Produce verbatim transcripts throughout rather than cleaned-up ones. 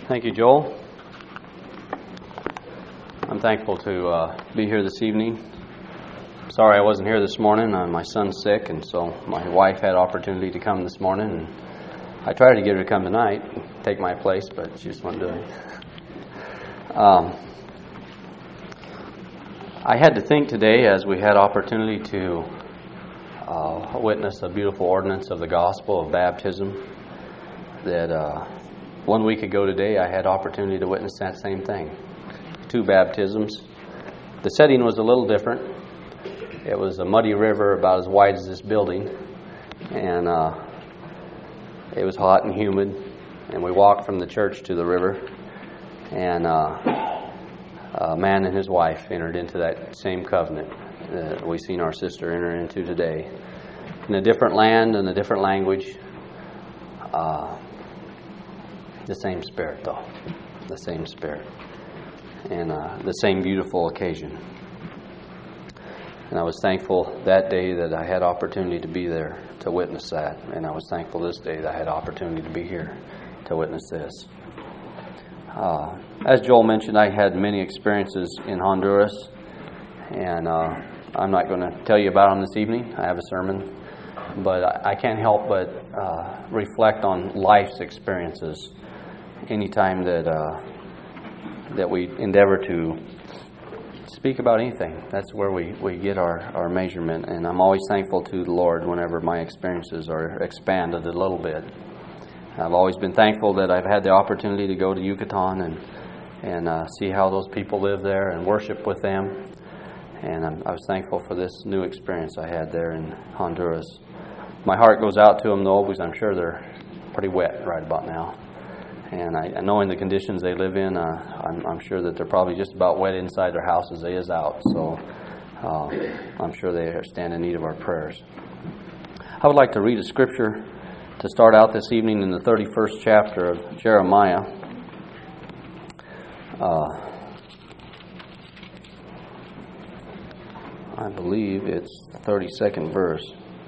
Thank you, Joel. I'm thankful to uh, be here this evening. Sorry I wasn't here this morning. Uh, my son's sick, and so my wife had opportunity to come this morning. And I tried to get her to come tonight, take my place, but she just wasn't doing it. Um, I had to think today, as we had opportunity to uh, witness a beautiful ordinance of the gospel of baptism, that uh, one week ago today I had opportunity to witness that same thing. Two baptisms. The setting was a little different. It was a muddy river about as wide as this building, and uh, it was hot and humid, and we walked from the church to the river, and uh, a man and his wife entered into that same covenant that we seen our sister enter into today. In a different land and a different language, uh, the same spirit though, the same spirit, and uh, the same beautiful occasion. And I was thankful that day that I had opportunity to be there to witness that. And I was thankful this day that I had opportunity to be here to witness this. Uh, as Joel mentioned, I had many experiences in Honduras. And uh, I'm not going to tell you about them this evening. I have a sermon. But I, I can't help but uh, reflect on life's experiences anytime that, uh, that we endeavor to speak about anything. That's where we, we get our, our measurement, and I'm always thankful to the Lord whenever my experiences are expanded a little bit. I've always been thankful that I've had the opportunity to go to Yucatan and and uh, see how those people live there and worship with them, and I'm, I was thankful for this new experience I had there in Honduras. My heart goes out to them though, because I'm sure they're pretty wet right about now. And I, knowing the conditions they live in, uh, I'm, I'm sure that they're probably just about wet inside their house as they is out. So uh, I'm sure they stand in need of our prayers. I would like to read a scripture to start out this evening in the thirty-first chapter of Jeremiah. Uh, I believe it's the thirty-second verse.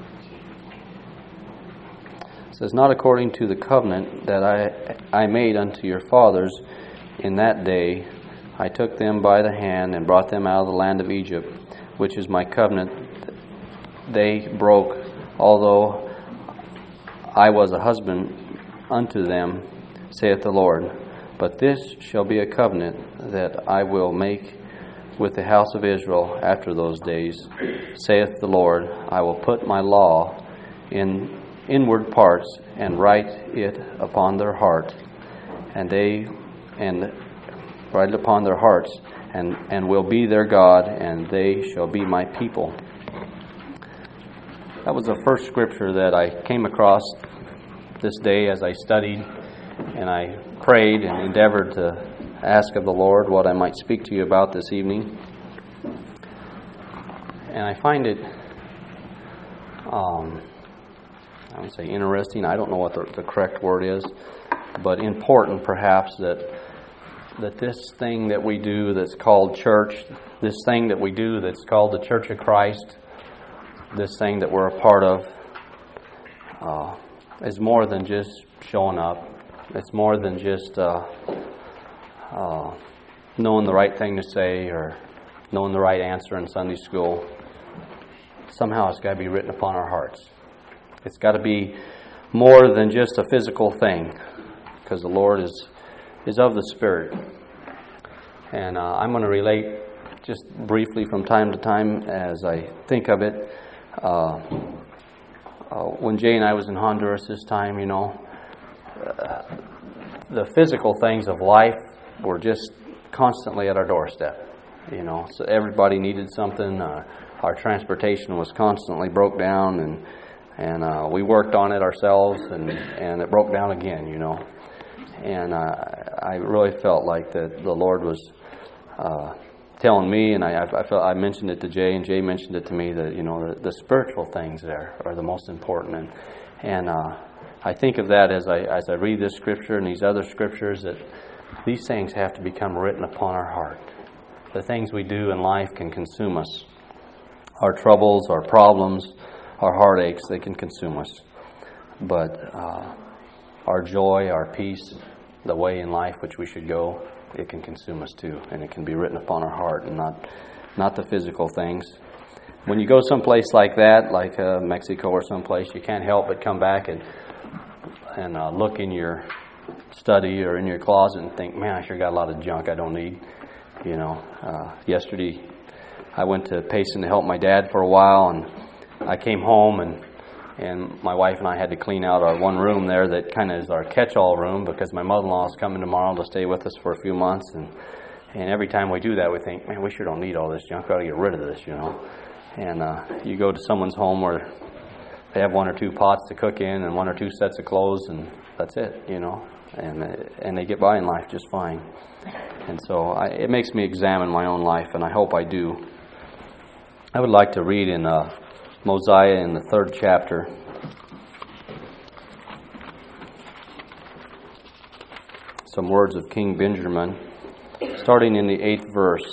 It says, "Not according to the covenant that I I made unto your fathers in that day, I took them by the hand and brought them out of the land of Egypt, which is my covenant they broke, although I was a husband unto them, saith the Lord. But this shall be a covenant that I will make with the house of Israel after those days, saith the Lord. I will put my law in inward parts and write it upon their heart, and they and write it upon their hearts, and and will be their God, and they shall be my people." That was the first scripture that I came across this day as I studied and I prayed and endeavored to ask of the Lord what I might speak to you about this evening. And I find it um I would say interesting. I don't know what the, the correct word is, but important perhaps that that this thing that we do that's called church, this thing that we do that's called the Church of Christ, this thing that we're a part of, uh, is more than just showing up. It's more than just uh, uh, knowing the right thing to say or knowing the right answer in Sunday school. Somehow it's got to be written upon our hearts. It's got to be more than just a physical thing, because the Lord is is of the Spirit. And uh, I'm going to relate just briefly from time to time as I think of it. Uh, uh, when Jay and I was in Honduras this time, you know, uh, the physical things of life were just constantly at our doorstep. You know, so everybody needed something. Uh, our transportation was constantly broke down, and And uh, we worked on it ourselves, and, and it broke down again, you know. And uh, I really felt like that the Lord was uh, telling me, and I, I felt I mentioned it to Jay, and Jay mentioned it to me, that, you know, the, the spiritual things there are the most important. And and uh, I think of that as I as I read this scripture and these other scriptures, that these things have to become written upon our heart. The things we do in life can consume us. Our troubles, our problems, our heartaches, they can consume us. But uh, our joy, our peace, the way in life which we should go, it can consume us too, and it can be written upon our heart, and not not the physical things. When you go someplace like that, like uh, Mexico or someplace, you can't help but come back and and uh, look in your study or in your closet and think, man, I sure got a lot of junk I don't need. You know, uh, yesterday I went to Payson to help my dad for a while, and I came home, and and my wife and I had to clean out our one room there that kind of is our catch-all room, because my mother-in-law is coming tomorrow to stay with us for a few months, and and every time we do that, we think, man, we sure don't need all this junk. We ought to get rid of this, you know. And uh, you go to someone's home where they have one or two pots to cook in and one or two sets of clothes, and that's it, you know. And and they get by in life just fine. And so I, it makes me examine my own life, and I hope I do. I would like to read in uh, Mosiah in the third chapter. Some words of King Benjamin, starting in the eighth verse.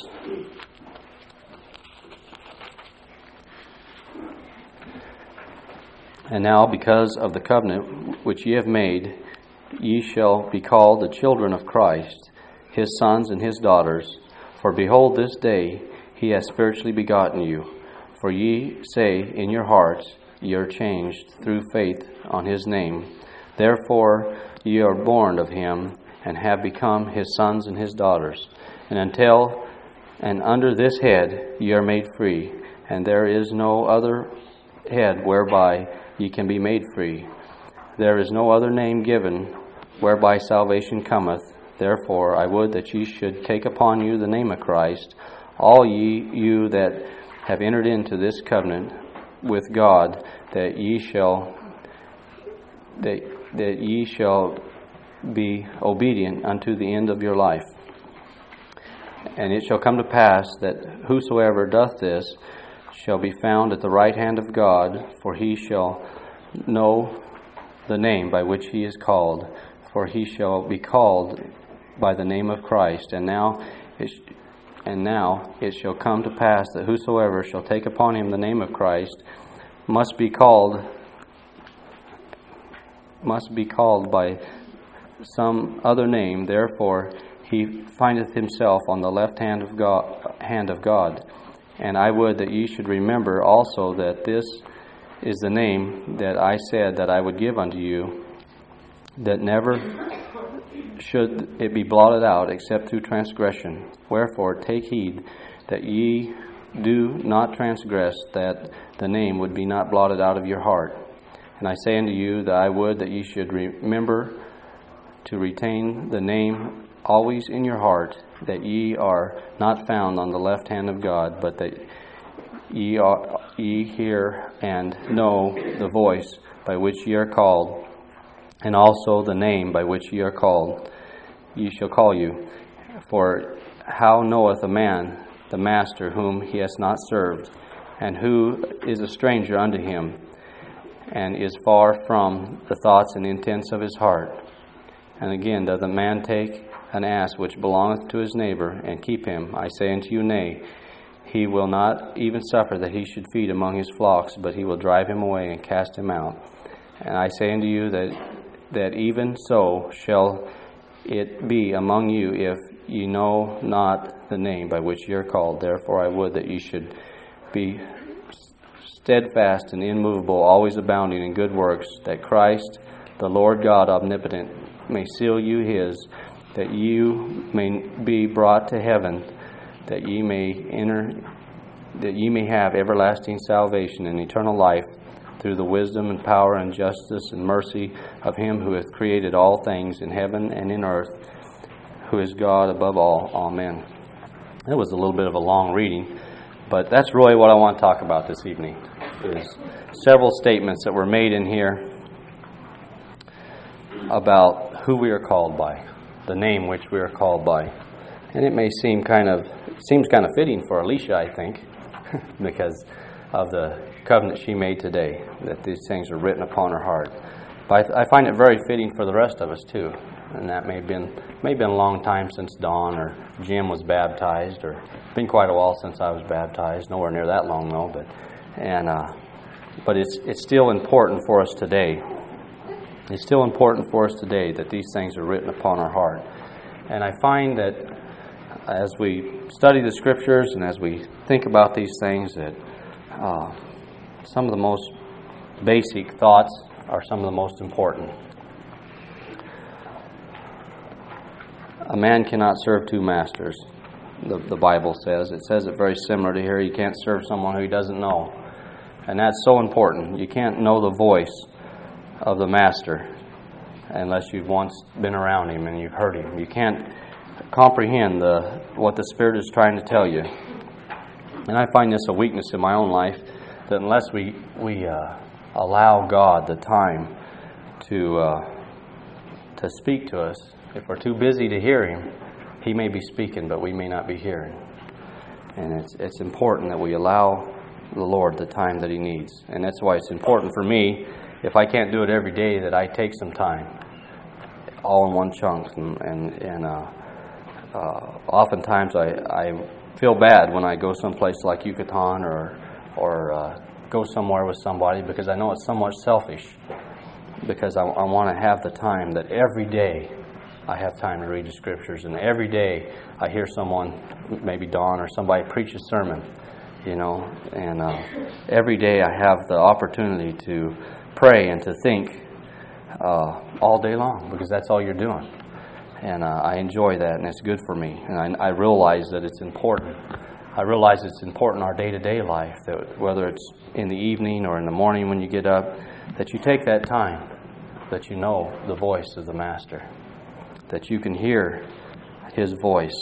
And now, because of the covenant which ye have made, ye shall be called the children of Christ, his sons and his daughters. For behold, this day he has spiritually begotten you. For ye say in your hearts, ye are changed through faith on his name. Therefore ye are born of him, and have become his sons and his daughters. And until and under this head ye are made free, and there is no other head whereby ye can be made free. There is no other name given whereby salvation cometh. Therefore I would that ye should take upon you the name of Christ, all ye you that have entered into this covenant with God, that ye shall that that ye shall be obedient unto the end of your life. And it shall come to pass that whosoever doth this shall be found at the right hand of God, for he shall know the name by which he is called, for he shall be called by the name of Christ. And now it sh- and now it shall come to pass that whosoever shall take upon him the name of Christ must be called must be called by some other name. Therefore he findeth himself on the left hand of God hand of God. And I would that ye should remember also that this is the name that I said that I would give unto you, that never should it be blotted out except through transgression. Wherefore take heed that ye do not transgress, that the name would be not blotted out of your heart. And I say unto you that I would that ye should remember to retain the name always in your heart, that ye are not found on the left hand of God, but that ye are, ye hear and know the voice by which ye are called, and also the name by which ye are called, ye shall call you. For how knoweth a man the master whom he has not served, and who is a stranger unto him, and is far from the thoughts and intents of his heart? And again, doth a man take an ass which belongeth to his neighbor, and keep him? I say unto you, nay, he will not even suffer that he should feed among his flocks, but he will drive him away and cast him out. And I say unto you that that even so shall it be among you, if ye know not the name by which ye are called. Therefore I would that ye should be steadfast and immovable, always abounding in good works, that Christ, the Lord God omnipotent, may seal you his, that you may be brought to heaven, that ye may enter, that ye may have everlasting salvation and eternal life, through the wisdom and power and justice and mercy of him who hath created all things in heaven and in earth, who is God above all. Amen. That was a little bit of a long reading, but that's really what I want to talk about this evening, is several statements that were made in here about who we are called by, the name which we are called by. And it may seem kind of, seems kind of fitting for Alicia, I think, because of the covenant she made today, that these things are written upon her heart. But I, I find it very fitting for the rest of us too. And that may have been may have been a long time since Dawn or Jim was baptized, or been quite a while since I was baptized. Nowhere near that long though, but and uh, but it's it's still important for us today. It's still important for us today that these things are written upon our heart. And I find that as we study the Scriptures and as we think about these things, that uh, some of the most basic thoughts are some of the most important. A man cannot serve two masters, the, the Bible says. It says it very similar to here. You can't serve someone who he doesn't know. And that's so important. You can't know the voice of the master unless you've once been around him and you've heard him. You can't comprehend the what the Spirit is trying to tell you. And I find this a weakness in my own life, that unless we, we uh, allow God the time to uh, to speak to us, if we're too busy to hear Him, He may be speaking, but we may not be hearing. And it's it's important that we allow the Lord the time that He needs. And that's why it's important for me, if I can't do it every day, that I take some time, all in one chunk. And, and, and uh, uh, oftentimes I, I feel bad when I go someplace like Yucatan or, or uh, go somewhere with somebody, because I know it's somewhat selfish. Because I, I want to have the time that every day I have time to read the Scriptures, and every day I hear someone, maybe Don or somebody, preach a sermon, you know, and uh, every day I have the opportunity to pray and to think uh, all day long, because that's all you're doing. And uh, I enjoy that, and it's good for me. And I, I realize that it's important. I realize it's important in our day-to-day life, that whether it's in the evening or in the morning when you get up, that you take that time, that you know the voice of the Master, that you can hear His voice.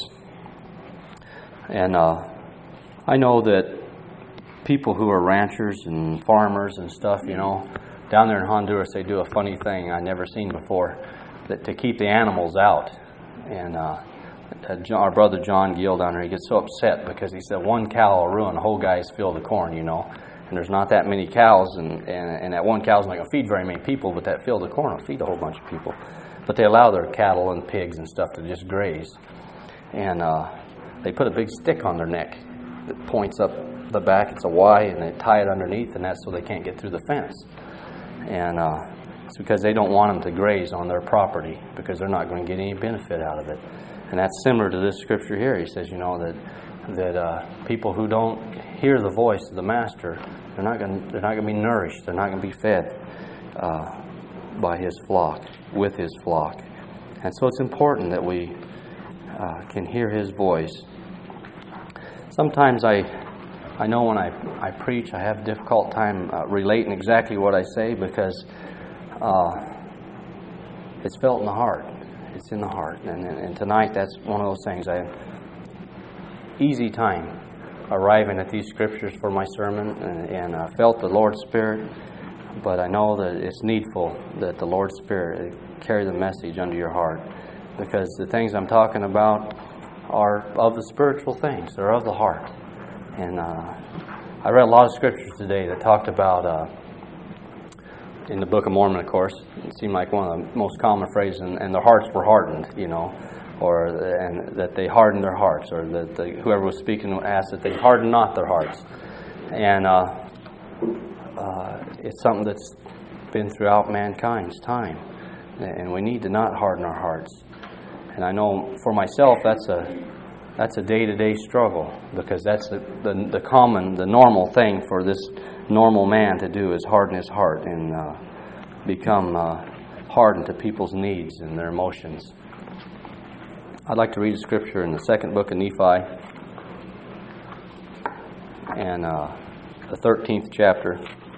And uh, I know that people who are ranchers and farmers and stuff, you know, down there in Honduras, they do a funny thing I never seen before, that to keep the animals out. And uh, our brother John Gill down there, he gets so upset because he said one cow will ruin a whole guy's field of corn, you know. And there's not that many cows, and, and, and that one cow's not going to feed very many people, but that field of corn will feed a whole bunch of people. But they allow their cattle and pigs and stuff to just graze. And uh, they put a big stick on their neck that points up the back. It's a Y, and they tie it underneath, and that's so they can't get through the fence. And uh, it's because they don't want them to graze on their property, because they're not going to get any benefit out of it. And that's similar to this scripture here. He says, you know, that that uh, people who don't hear the voice of the Master, they're not going they're not going to be nourished. They're not going to be fed uh, by His flock, with His flock. And so it's important that we uh, can hear His voice. Sometimes I I know when I, I preach, I have a difficult time uh, relating exactly what I say, because uh, it's felt in the heart. It's in the heart. And, and, and tonight, that's one of those things. I have easy time arriving at these scriptures for my sermon, and, and I felt the Lord's Spirit, but I know that it's needful that the Lord's Spirit carry the message under your heart, because the things I'm talking about are of the spiritual things. They're of the heart. And uh, I read a lot of scriptures today that talked about, uh, in the Book of Mormon, of course, it seemed like one of the most common phrases, and, and their hearts were hardened, you know, or and that they hardened their hearts, or that they, whoever was speaking asked that they harden not their hearts. And uh, uh, it's something that's been throughout mankind's time, and we need to not harden our hearts. And I know for myself, that's a That's a day-to-day struggle, because that's the, the the common, the normal thing for this normal man to do, is harden his heart and uh, become uh, hardened to people's needs and their emotions. I'd like to read a scripture in the second book of Nephi, and uh, the thirteenth chapter.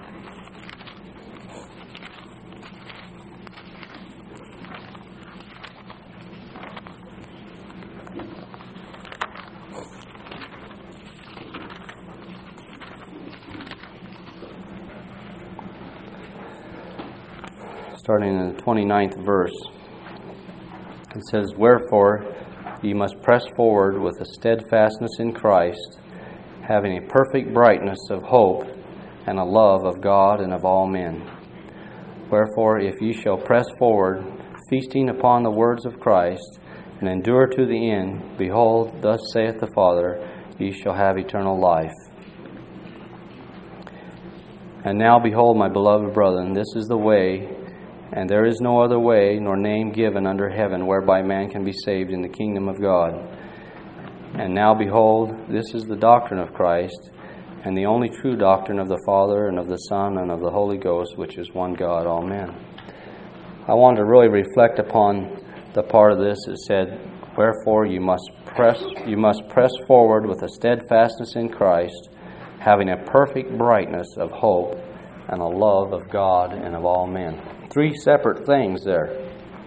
Starting in the twenty-ninth verse, it says, "Wherefore ye must press forward with a steadfastness in Christ, having a perfect brightness of hope and a love of God and of all men. Wherefore, if ye shall press forward, feasting upon the words of Christ, and endure to the end, behold, thus saith the Father, ye shall have eternal life. And now, behold, my beloved brethren, this is the way And there is no other way nor name given under heaven whereby man can be saved in the kingdom of God. And now behold, this is the doctrine of Christ, and the only true doctrine of the Father and of the Son and of the Holy Ghost, which is one God, amen. I want to really reflect upon the part of this that said, wherefore you must press you must press forward with a steadfastness in Christ, having a perfect brightness of hope and a love of God and of all men. Three separate things there.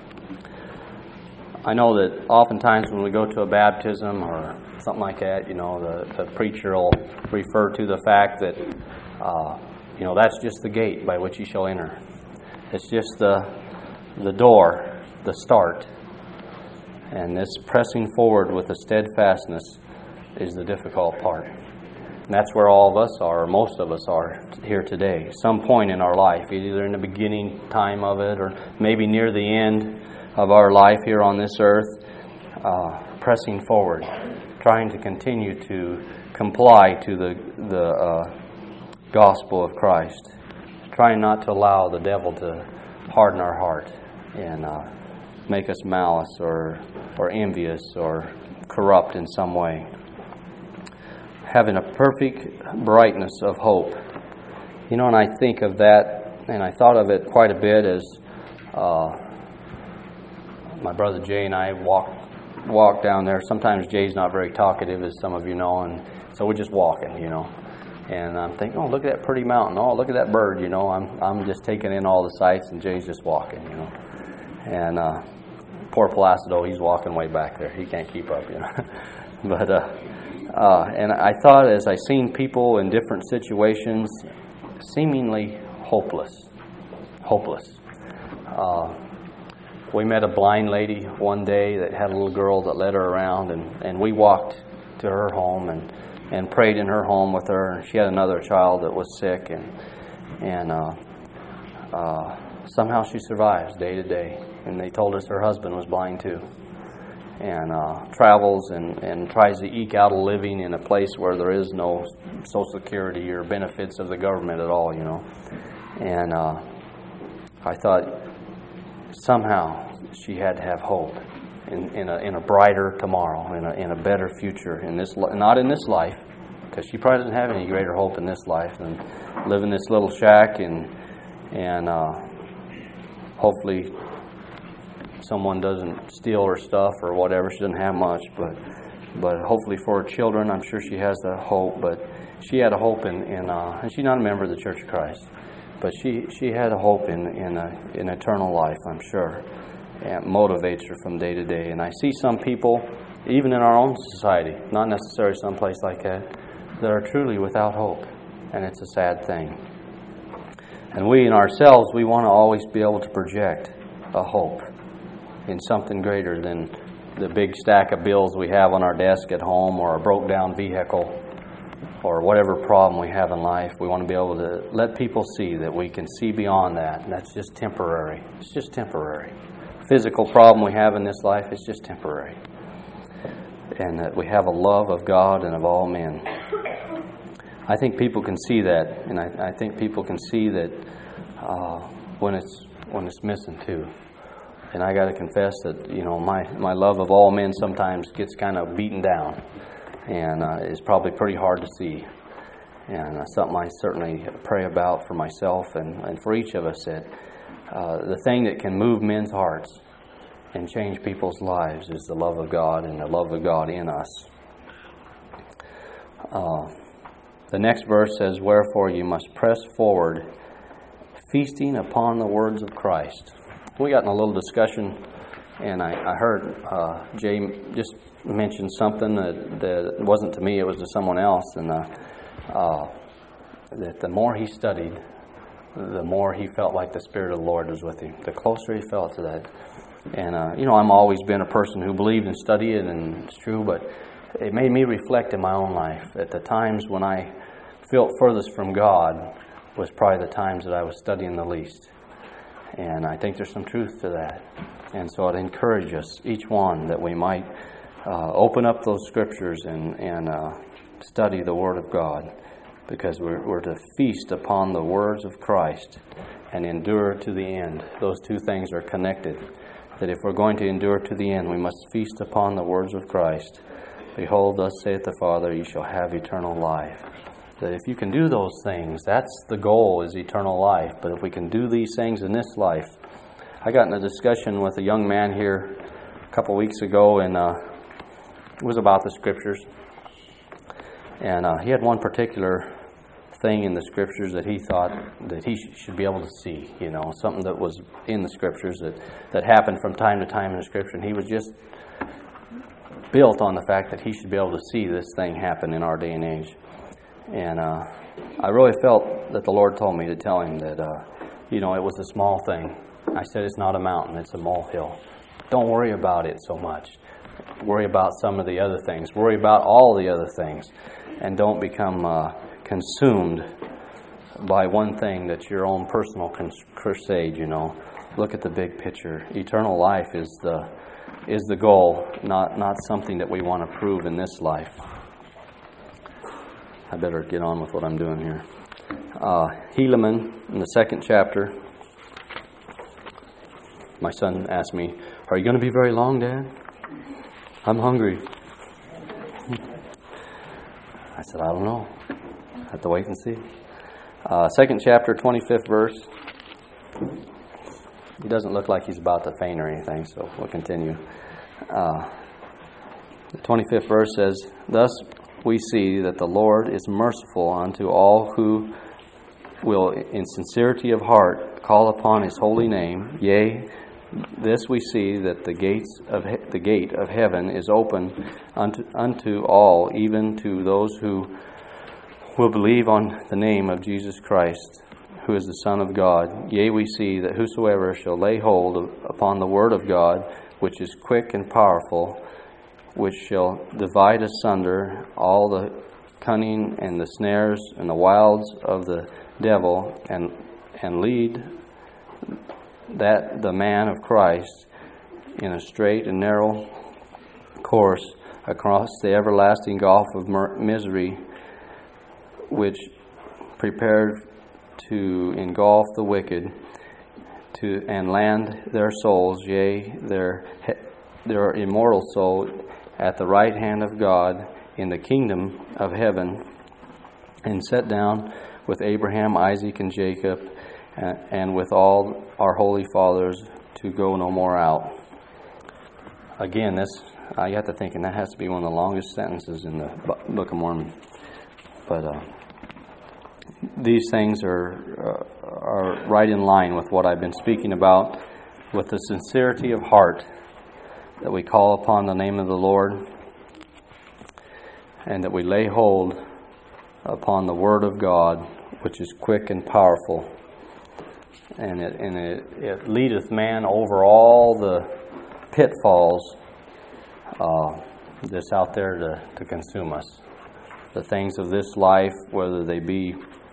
I know that oftentimes when we go to a baptism or something like that, you know, the, the preacher will refer to the fact that, uh, you know, that's just the gate by which you shall enter. It's just the the door, the start. And this pressing forward with a steadfastness is the difficult part. And that's where all of us are, or most of us are here today. Some point in our life, either in the beginning time of it or maybe near the end of our life here on this earth, uh, pressing forward, trying to continue to comply to the, the uh, gospel of Christ, trying not to allow the devil to harden our heart and uh, make us malice or, or envious or corrupt in some way. Having a perfect brightness of hope. You know, and I think of that, and I thought of it quite a bit as uh, my brother Jay and I walk walk down there. Sometimes Jay's not very talkative, as some of you know, and so we're just walking, you know. And I'm thinking, oh, look at that pretty mountain. Oh, look at that bird, you know. I'm I'm just taking in all the sights, and Jay's just walking, you know. And uh, poor Placido, he's walking way back there. He can't keep up, you know. but uh, uh, and I thought as I seen people in different situations, seemingly hopeless, hopeless. Uh, we met a blind lady one day that had a little girl that led her around, and, and we walked to her home and, and prayed in her home with her. And she had another child that was sick, and and uh, uh, somehow she survives day to day. And they told us her husband was blind too, and uh, travels and, and tries to eke out a living in a place where there is no Social Security or benefits of the government at all, you know. And uh, I thought somehow she had to have hope in, in a in a brighter tomorrow, in a in a better future in this not in this life, because she probably doesn't have any greater hope in this life than live in this little shack and and uh, hopefully someone doesn't steal her stuff or whatever. She doesn't have much, but but hopefully for her children, I'm sure she has the hope. But she had a hope in, in uh, and she's not a member of the Church of Christ, but she, she had a hope in in, a, in eternal life, I'm sure, and it motivates her from day to day. And I see some people, even in our own society, not necessarily someplace like that, that are truly without hope, and it's a sad thing. And we in ourselves, we want to always be able to project a hope in something greater than the big stack of bills we have on our desk at home, or a broke down vehicle, or whatever problem we have in life. We want to be able to let people see that we can see beyond that, and that's just temporary. It's just temporary. Physical problem we have in this life is just temporary. And that we have a love of God and of all men. I think people can see that, and I, I think people can see that uh, when it's when it's missing too. And I got to confess that, you know, my, my love of all men sometimes gets kind of beaten down, and uh, is probably pretty hard to see. And uh, something I certainly pray about for myself and, and for each of us, that uh, the thing that can move men's hearts and change people's lives is the love of God and the love of God in us. Uh, the next verse says, wherefore you must press forward, feasting upon the words of Christ. We got in a little discussion, and I, I heard uh, Jay just mention something that, that wasn't to me, it was to someone else, and uh, uh, that the more he studied, the more he felt like the Spirit of the Lord was with him, the closer he felt to that. And, uh, you know, I'm always been a person who believed in studying, and it's true, but it made me reflect in my own life. At the times when I felt furthest from God was probably the times that I was studying the least. And I think there's some truth to that. And so I'd encourage us, each one, that we might uh, open up those scriptures and, and uh, study the Word of God because we're, we're to feast upon the words of Christ and endure to the end. Those two things are connected. That if we're going to endure to the end, we must feast upon the words of Christ. Behold, thus saith the Father, ye shall have eternal life. That if you can do those things, that's the goal, is eternal life. But if we can do these things in this life, I got in a discussion with a young man here a couple weeks ago, and uh, it was about the Scriptures. And uh, he had one particular thing in the Scriptures that he thought that he sh- should be able to see, you know, something that was in the Scriptures that, that happened from time to time in the Scripture. And he was just built on the fact that he should be able to see this thing happen in our day and age. And uh, I really felt that the Lord told me to tell him that, uh, you know, it was a small thing. I said, it's not a mountain, it's a molehill. Don't worry about it so much. Worry about some of the other things. Worry about all the other things. And don't become uh, consumed by one thing that's your own personal crusade, you know. Look at the big picture. Eternal life is the is the goal, not, not something that we want to prove in this life. I better get on with what I'm doing here. Uh, Helaman, in the second chapter, my son asked me, are you going to be very long, Dad? I'm hungry. I said, I don't know. I have to wait and see. Uh, second chapter, twenty-fifth verse. He doesn't look like he's about to faint or anything, so we'll continue. Uh, the twenty-fifth verse says, thus we see that the Lord is merciful unto all who will in sincerity of heart call upon his holy name. Yea, this we see, that the gates of he- the gate of heaven is open unto, unto all, even to those who will believe on the name of Jesus Christ, who is the Son of God. Yea, we see that whosoever shall lay hold of, upon the word of God, which is quick and powerful, which shall divide asunder all the cunning and the snares and the wiles of the devil, and and lead that the man of Christ in a straight and narrow course across the everlasting gulf of misery, which prepared to engulf the wicked, to and land their souls, yea, their their immortal soul, at the right hand of God in the kingdom of heaven, and set down with Abraham, Isaac, and Jacob, and with all our holy fathers, to go no more out. Again, this I got to thinking that has to be one of the longest sentences in the Book of Mormon. But uh, these things are uh, are right in line with what I've been speaking about, with the sincerity of heart that we call upon the name of the Lord, and that we lay hold upon the Word of God, which is quick and powerful, and it and it, it leadeth man over all the pitfalls uh, that's out there to, to consume us. The things of this life, whether they be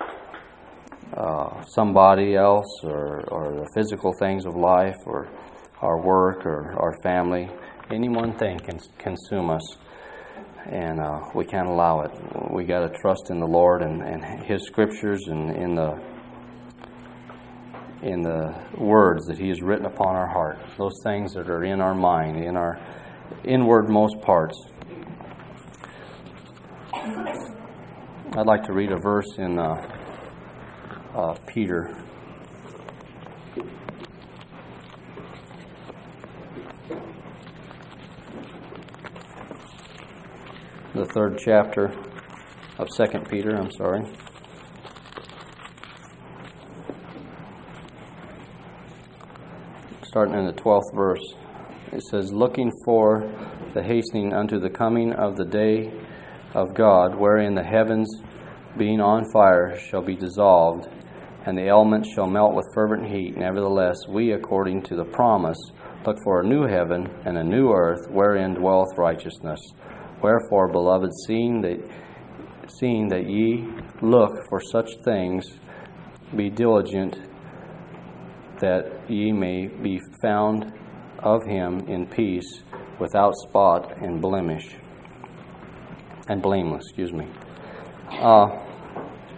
uh, somebody else, or, or the physical things of life, or our work, or our family, any one thing can consume us, and uh, we can't allow it. We got to trust in the Lord and, and His Scriptures, and in the in the words that He has written upon our heart. Those things that are in our mind, in our inwardmost parts. I'd like to read a verse in uh, uh, Peter. The third chapter of Second Peter, I'm sorry. Starting in the twelfth verse. It says, looking for the hastening unto the coming of the day of God, wherein the heavens, being on fire, shall be dissolved, and the elements shall melt with fervent heat. Nevertheless, we, according to the promise, look for a new heaven and a new earth, wherein dwelleth righteousness. Wherefore, beloved, seeing that, seeing that ye look for such things, be diligent that ye may be found of Him in peace, without spot and blemish, and blameless. Excuse me. Uh,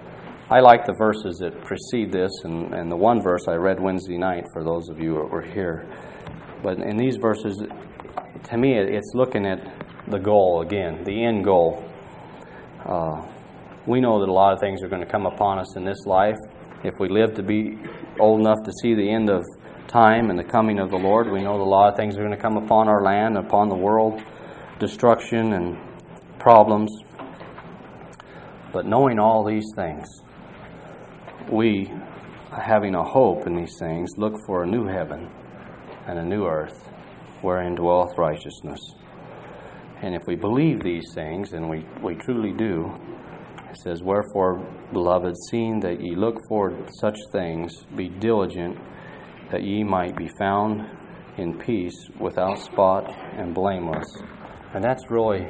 I like the verses that precede this, and, and the one verse I read Wednesday night for those of you that were here. But in these verses, to me, it's looking at the goal again, the end goal. Uh, we know that a lot of things are going to come upon us in this life. If we live to be old enough to see the end of time and the coming of the Lord, we know that a lot of things are going to come upon our land, upon the world, destruction and problems. But knowing all these things, we, having a hope in these things, look for a new heaven and a new earth wherein dwelleth righteousness. And if we believe these things, and we, we truly do, it says, wherefore, beloved, seeing that ye look for such things, be diligent that ye might be found in peace, without spot and blameless. And that's really,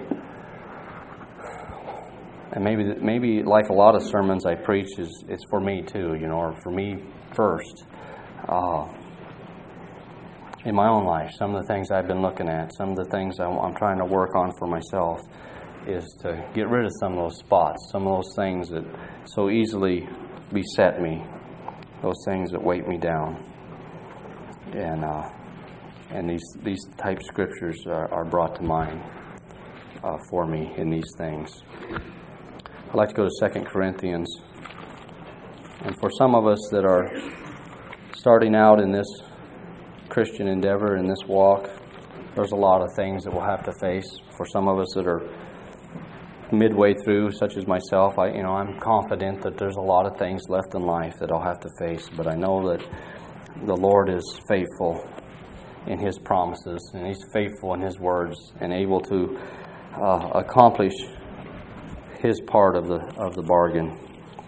and maybe maybe like a lot of sermons I preach, is it's for me too, you know, or for me first. Uh, in my own life, some of the things I've been looking at, some of the things I'm, I'm trying to work on for myself, is to get rid of some of those spots, some of those things that so easily beset me, those things that weight me down. And uh, and these these type scriptures are, are brought to mind uh, for me in these things. I'd like to go to Second Corinthians. And for some of us that are starting out in this Christian endeavor, in this walk, there's a lot of things that we'll have to face. For some of us that are midway through, such as myself, I you know I'm confident that there's a lot of things left in life that I'll have to face. But I know that the Lord is faithful in His promises, and He's faithful in His words, and able to uh, accomplish His part of the of the bargain.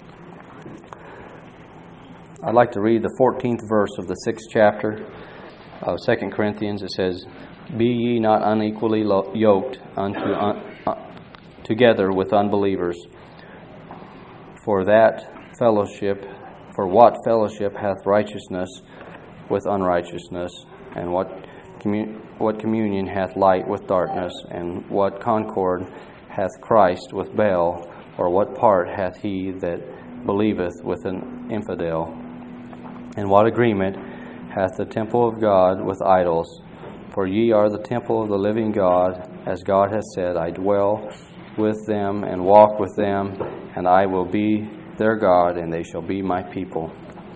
I'd like to read the fourteenth verse of the sixth chapter of Second Corinthians. It says, "Be ye not unequally lo- yoked unto un- uh, together with unbelievers. For that fellowship, for what fellowship hath righteousness with unrighteousness, and what commun- what communion hath light with darkness, and what concord hath Christ with Baal, or what part hath he that believeth with an infidel? And what agreement hath the temple of God with idols? For ye are the temple of the living God, as God hath said, I dwell with them and walk with them, and I will be their God, and they shall be my people."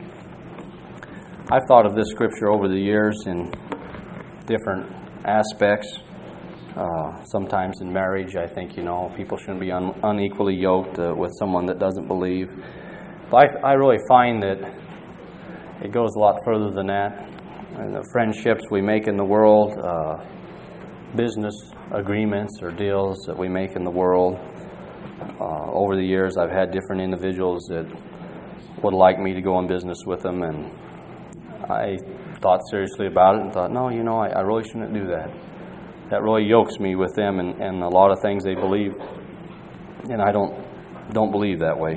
I've thought of this scripture over the years in different aspects. Uh, sometimes in marriage, I think, you know, people shouldn't be un- unequally yoked uh, with someone that doesn't believe. But I, I really find that it goes a lot further than that. And the friendships we make in the world, uh, business agreements or deals that we make in the world. Uh, over the years, I've had different individuals that would like me to go in business with them, and I thought seriously about it and thought, no, you know, I, I really shouldn't do that. That really yokes me with them and, and a lot of things they believe, and I don't don't believe that way.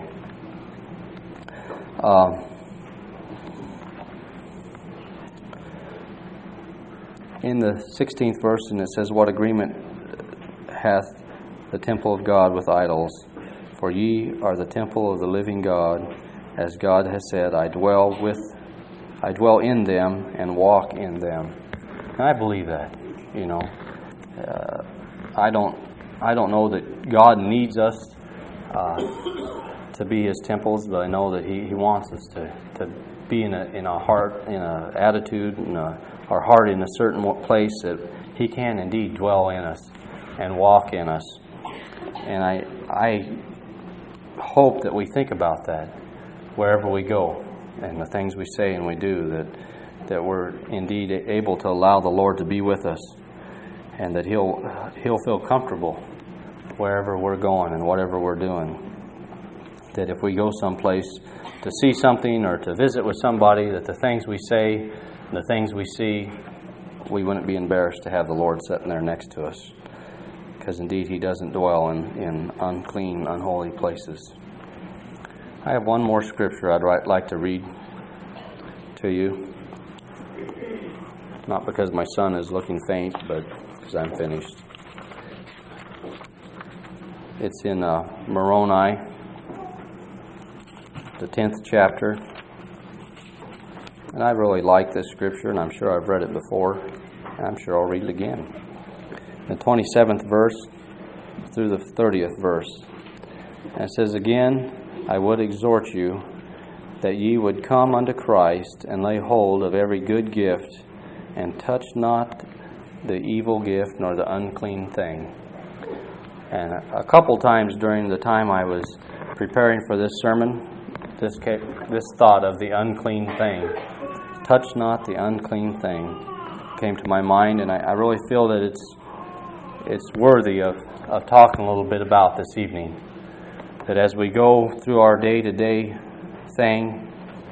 Uh, in the sixteenth verse, and it says, "What agreement hath the temple of God with idols? For ye are the temple of the living God, as God has said, I dwell with, I dwell in them and walk in them." And I believe that. You know, uh, I don't, I don't know that God needs us uh, to be His temples, but I know that He, He wants us to, to be in a in a heart, in a attitude, in a, our heart in a certain place that He can indeed dwell in us and walk in us. And I I hope that we think about that wherever we go, and the things we say and we do, that that we're indeed able to allow the Lord to be with us, and that He'll He'll feel comfortable wherever we're going and whatever we're doing. That if we go someplace to see something or to visit with somebody, that the things we say, the things we see, we wouldn't be embarrassed to have the Lord sitting there next to us. Because indeed He doesn't dwell in, in unclean, unholy places. I have one more scripture I'd like to read to you. Not because my son is looking faint, but because I'm finished. It's in uh, Moroni. the tenth chapter. And I really like this scripture, and I'm sure I've read it before, and I'm sure I'll read it again. The twenty-seventh verse through the thirtieth verse. And it says, "Again, I would exhort you that ye would come unto Christ and lay hold of every good gift, and touch not the evil gift nor the unclean thing." And a couple times during the time I was preparing for this sermon, this this thought of the unclean thing, touch not the unclean thing, came to my mind, and I, I really feel that it's it's worthy of, of talking a little bit about this evening. That as we go through our day-to-day thing,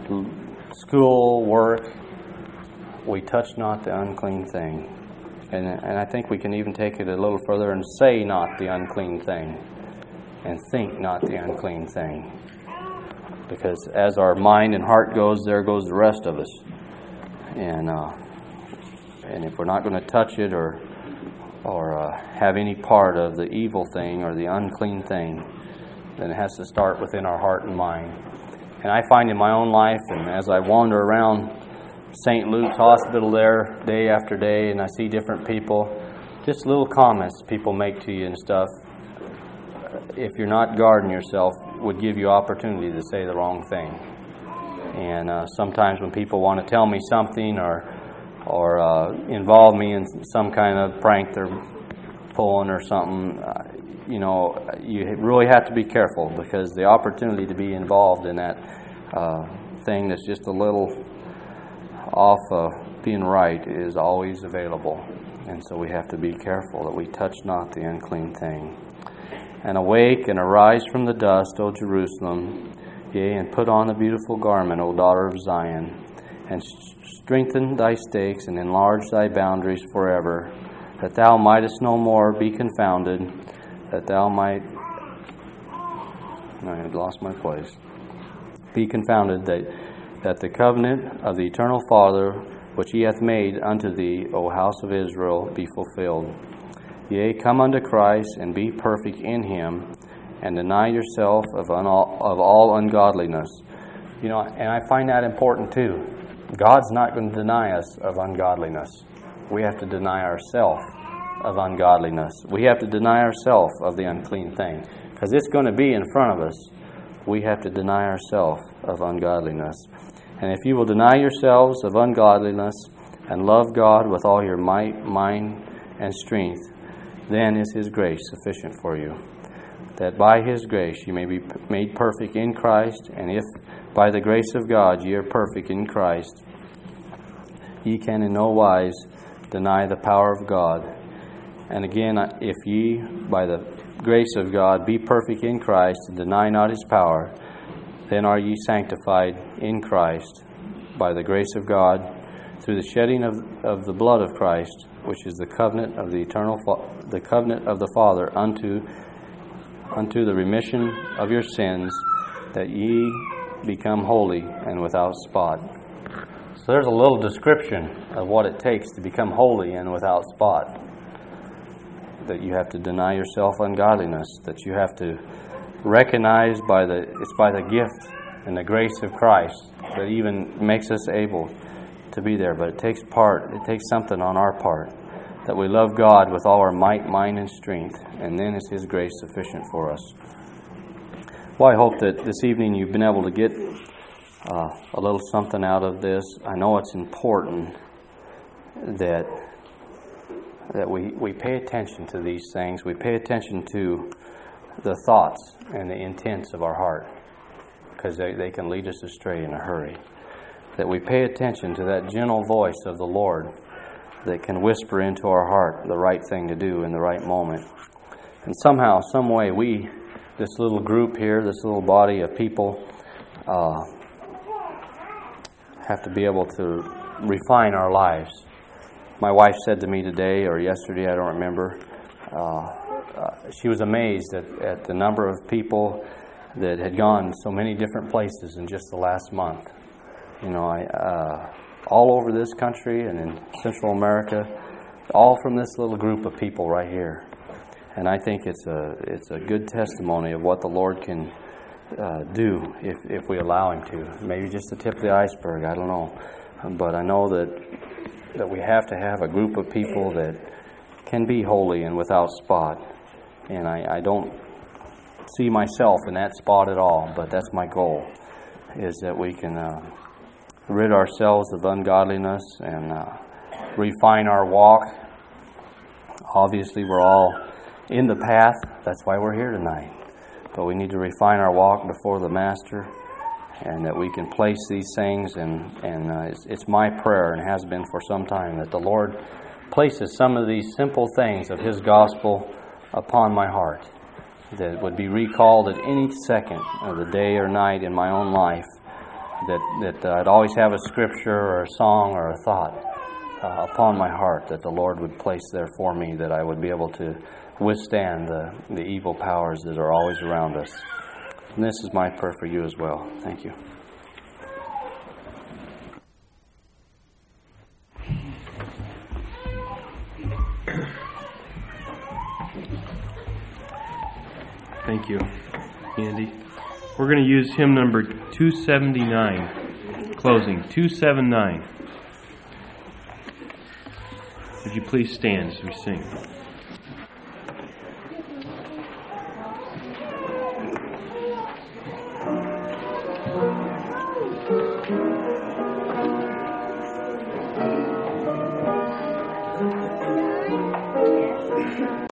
school, work, we touch not the unclean thing. And, and I think we can even take it a little further and say not the unclean thing, and think not the unclean thing. Because as our mind and heart goes, there goes the rest of us. And uh, and if we're not going to touch it or or uh, have any part of the evil thing or the unclean thing, then it has to start within our heart and mind. And I find in my own life, and as I wander around Saint Luke's Hospital there day after day, and I see different people, just little comments people make to you and stuff, if you're not guarding yourself, would give you opportunity to say the wrong thing. And uh, sometimes when people want to tell me something or or uh, involve me in some kind of prank they're pulling or something, uh, you know, you really have to be careful, because the opportunity to be involved in that uh, thing that's just a little off uh, being right is always available. And so we have to be careful that we touch not the unclean thing. "And awake and arise from the dust, O Jerusalem, yea, and put on a beautiful garment, O daughter of Zion, and strengthen thy stakes and enlarge thy boundaries forever, that thou mightest no more be confounded, that thou might..." I had lost my place. "Be confounded, that, that the covenant of the eternal Father, which he hath made unto thee, O house of Israel, be fulfilled. Yea, come unto Christ, and be perfect in him, and deny yourself of, un- of all ungodliness." You know, and I find that important too. God's not going to deny us of ungodliness. We have to deny ourselves of ungodliness. We have to deny ourselves of the unclean thing, because it's going to be in front of us. We have to deny ourselves of ungodliness. "And if you will deny yourselves of ungodliness and love God with all your might, mind, and strength, then is his grace sufficient for you, that by his grace you may be made perfect in Christ. And if by the grace of God ye are perfect in Christ, ye can in no wise deny the power of God. And again, if ye by the grace of God be perfect in Christ, and deny not his power, then are ye sanctified in Christ by the grace of God, through the shedding of, of the blood of Christ, which is the covenant of the eternal, the covenant of the Father unto unto the remission of your sins, that ye become holy and without spot." So there's a little description of what it takes to become holy and without spot. That you have to deny yourself ungodliness, that you have to recognize by the it's by the gift and the grace of Christ that even makes us able to be there. But it takes part, it takes something on our part, that we love God with all our might, mind, and strength, and then is his grace sufficient for us. Well, I hope that this evening you've been able to get uh, a little something out of this. I know it's important that that we, we pay attention to these things. We pay attention to the thoughts and the intents of our heart, because they, they can lead us astray in a hurry. That we pay attention to that gentle voice of the Lord that can whisper into our heart the right thing to do in the right moment. And somehow, some way, we, this little group here, this little body of people, uh, have to be able to refine our lives. My wife said to me today, or yesterday, I don't remember, uh, uh, she was amazed at, at the number of people that had gone so many different places in just the last month. You know, I, uh, all over this country and in Central America, all from this little group of people right here. And I think it's a it's a good testimony of what the Lord can uh, do if, if we allow Him to. Maybe just the tip of the iceberg, I don't know. But I know that that we have to have a group of people that can be holy and without spot. And I, I don't see myself in that spot at all, but that's my goal, is that we can uh, rid ourselves of ungodliness and uh, refine our walk. Obviously, we're all in the path. That's why we're here tonight. But we need to refine our walk before the Master, and that we can place these things. And, and uh, it's, it's my prayer, and has been for some time, that the Lord places some of these simple things of His gospel upon my heart, that would be recalled at any second of the day or night in my own life, that, that uh, I'd always have a scripture or a song or a thought uh, upon my heart that the Lord would place there for me, that I would be able to withstand the, the evil powers that are always around us. And this is my prayer for you as well. Thank you. Thank you, Andy. We're going to use hymn number two seventy-nine, closing, two seventy-nine. Would you please stand as we sing?